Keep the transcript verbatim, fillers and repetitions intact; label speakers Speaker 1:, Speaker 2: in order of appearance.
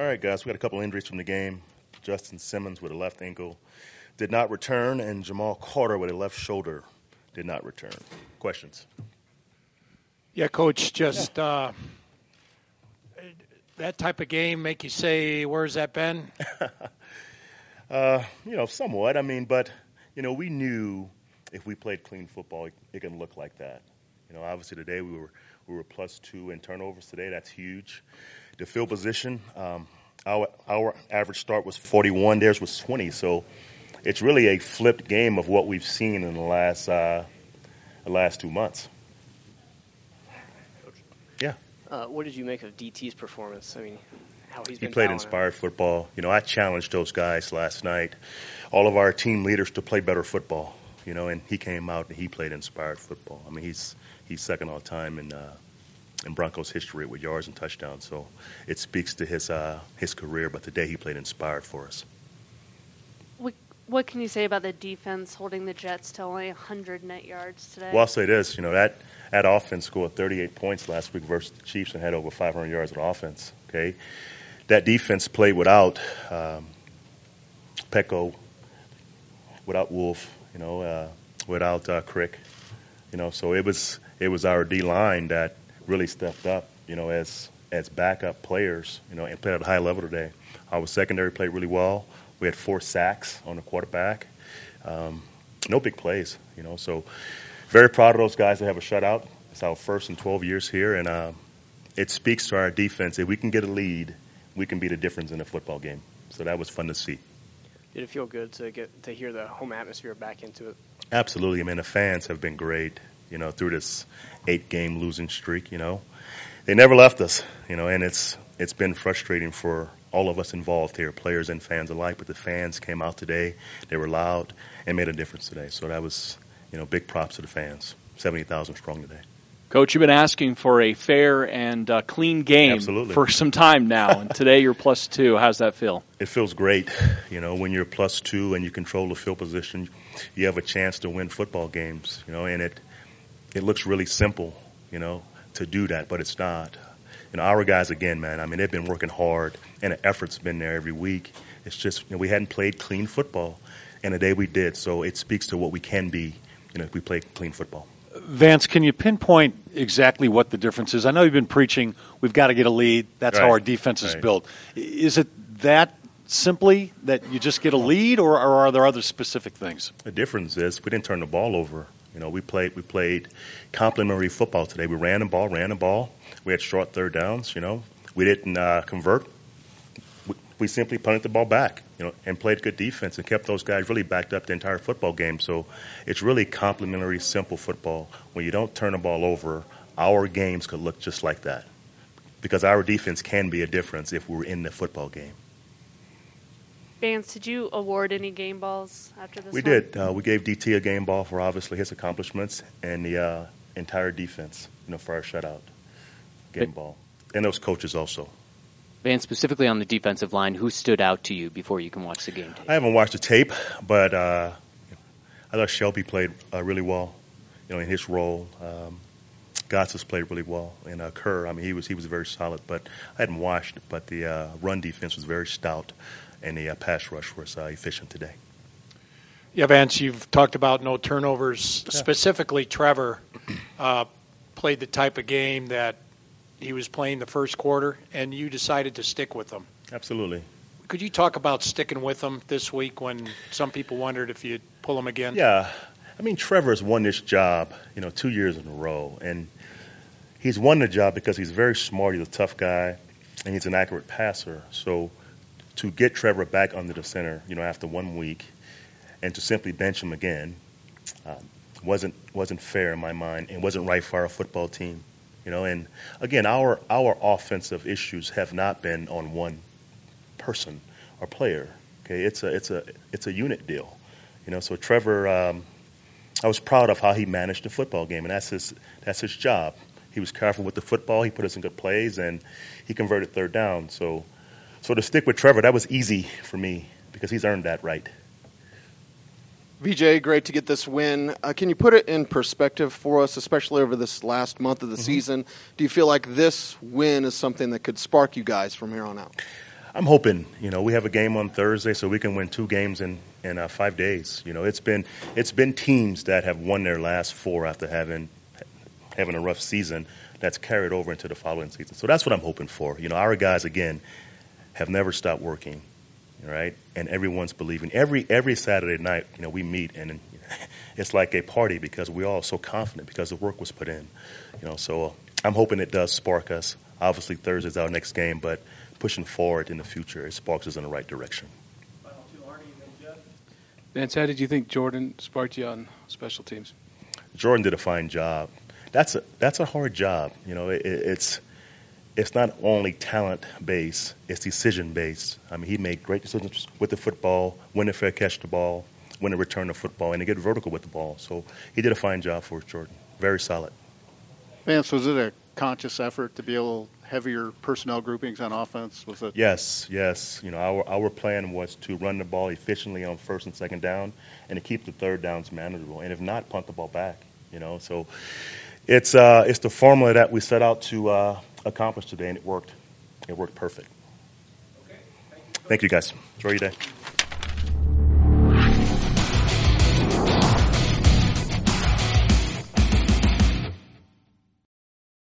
Speaker 1: right, guys, we got a couple injuries from the game. Justin Simmons with a left ankle did not return, and Jamal Carter with a left shoulder did not return. Questions?
Speaker 2: Yeah, Coach, just uh, that type of game make you say, where's that been?
Speaker 1: uh, you know, somewhat. I mean, but, you know, we knew if we played clean football, it, it can look like that. You know, obviously today we were we were plus two in turnovers today. That's huge. The field position, um, our our average start was forty-one. Theirs was twenty. So it's really a flipped game of what we've seen in the last uh, the last two months. Yeah.
Speaker 3: Uh, what did you make of D T's performance? I mean, how he's been.
Speaker 1: He played inspired football. You know, I challenged those guys last night, all of our team leaders, to play better football. You know, and he came out and he played inspired football. I mean, he's he's second all time in uh, in Broncos history with yards and touchdowns. So it speaks to his uh, his career. But today he played inspired for us.
Speaker 4: What, what can you say about the defense holding the Jets to only one hundred net yards today?
Speaker 1: Well, I'll say this. You know, that that offense scored thirty-eight points last week versus the Chiefs and had over five hundred yards of offense. Okay, that defense played without um, Peko, without Wolf. You know, uh, without uh, Crick, you know, so it was it was our D line that really stepped up, you know, as as backup players, you know, and played at a high level today. Our secondary played really well. We had four sacks on the quarterback, um, no big plays, you know. So very proud of those guys that have a shutout. It's our first in twelve years here, and uh, it speaks to our defense. If we can get a lead, we can be the difference in a football game. So that was fun to see.
Speaker 3: Did it feel good to get to hear the home atmosphere back into it?
Speaker 1: Absolutely. I mean, the fans have been great, you know, through this eight-game losing streak, you know. They never left us, you know, and it's it's been frustrating for all of us involved here, players and fans alike, but the fans came out today. They were loud and made a difference today. So that was, you know, big props to the fans, seventy thousand strong today.
Speaker 5: Coach, you've been asking for a fair and uh, clean game
Speaker 1: Absolutely.
Speaker 5: for some time now, and today you're plus two. How's that feel?
Speaker 1: It feels great. You know, when you're plus two and you control the field position, you have a chance to win football games, you know, and it it looks really simple, you know, to do that, but it's not. You know, our guys, again, man, I mean, they've been working hard, and the effort's been there every week. It's just, you know, we hadn't played clean football, and today we did, so it speaks to what we can be, you know, if we play clean football.
Speaker 6: Vance, can you pinpoint exactly what the difference is? I know you've been preaching we've got to get a lead. That's
Speaker 1: right.
Speaker 6: how our defense is
Speaker 1: right.
Speaker 6: built. Is it that simply that you just get a lead, or, or are there other specific things?
Speaker 1: The difference is we didn't turn the ball over. You know, we played we played complementary football today. We ran the ball, ran the ball. We had short third downs. You know, we didn't uh, convert. We, we simply punted the ball back, you know, and played good defense and kept those guys really backed up the entire football game. So it's really complementary, simple football. When you don't turn the ball over, our games could look just like that because our defense can be a difference if we're in the football game.
Speaker 4: Vance, did you award any game balls after this
Speaker 1: We
Speaker 4: one?
Speaker 1: did. Uh, we gave D T a game ball for obviously his accomplishments and the uh, entire defense, you know, for our shutout game ball. And those coaches also.
Speaker 7: Vance, specifically on the defensive line, who stood out to you before you can watch the game tape?
Speaker 1: I haven't watched the tape, but uh, I thought Shelby played uh, really well, you know, in his role. Um, Gotsis played really well, and uh, Kerr, I mean, he was he was very solid. But I hadn't watched, but the uh, run defense was very stout, and the uh, pass rush was uh, efficient today.
Speaker 2: Yeah, Vance, you've talked about no turnovers.
Speaker 1: Yeah.
Speaker 2: Specifically, Trevor uh, played the type of game that he was playing the first quarter, and you decided to stick with him.
Speaker 1: Absolutely.
Speaker 2: Could you talk about sticking with him this week when some people wondered if you'd pull him again?
Speaker 1: Yeah. I mean, Trevor's won this job, you know, two years in a row. And he's won the job because he's very smart. He's a tough guy, and he's an accurate passer. So to get Trevor back under the center, you know, after one week and to simply bench him again um, wasn't wasn't fair in my mind and wasn't right for our football team. You know, and again, our our offensive issues have not been on one person or player. Okay, it's a it's a it's a unit deal. You know, so Trevor, um, I was proud of how he managed the football game, and that's his that's his job. He was careful with the football. He put us in good plays, and he converted third down. So, so to stick with Trevor, that was easy for me because he's earned that right.
Speaker 8: V J, great to get this win. Uh, can you put it in perspective for us, especially over this last month of the mm-hmm. season? Do you feel like this win is something that could spark you guys from here on out?
Speaker 1: I'm hoping, you know, we have a game on Thursday, so we can win two games in in uh, five days. You know, it's been it's been teams that have won their last four after having having a rough season that's carried over into the following season. So that's what I'm hoping for. You know, our guys again have never stopped working, right? And everyone's believing. Every every Saturday night, you know, we meet and it's like a party because we're all so confident because the work was put in. You know, so I'm hoping it does spark us. Obviously, Thursday's our next game, but pushing forward in the future, it sparks us in the right direction.
Speaker 9: Vance, how did you think Jordan sparked you on special teams?
Speaker 1: Jordan did a fine job. That's a that's a hard job. You know, it, it's it's not only talent based; it's decision based. I mean, he made great decisions with the football, when to fair catch the ball, when to return the football, and to get vertical with the ball. So he did a fine job for us, Jordan. Very solid.
Speaker 6: Vance, was it a conscious effort to be a little heavier personnel groupings on offense? Was it?
Speaker 1: Yes, yes. You know, our our plan was to run the ball efficiently on first and second down, and to keep the third downs manageable, and if not, punt the ball back. You know, so it's uh, it's the formula that we set out to uh, accomplish today, and it worked. It worked perfect. Okay. Thank you, Thank you guys. Enjoy your day.